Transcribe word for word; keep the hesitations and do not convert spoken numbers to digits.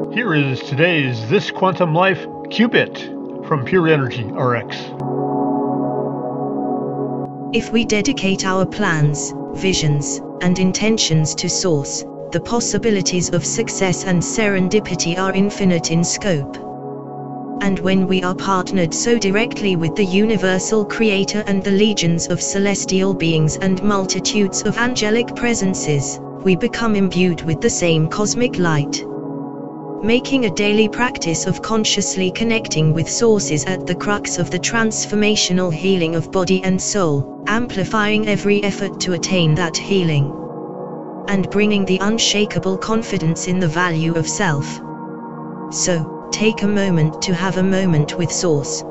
Here is today's This Quantum Life Qubit from Pure Energy R X. If we dedicate our plans, visions, and intentions to Source, the possibilities of success and serendipity are infinite in scope. And when we are partnered so directly with the universal Creator and the legions of celestial beings and multitudes of angelic presences, we become imbued with the same cosmic light. Making a daily practice of consciously connecting with Source is at the crux of the transformational healing of body and soul, amplifying every effort to attain that healing, and bringing the unshakable confidence in the value of self. So, take a moment to have a moment with Source,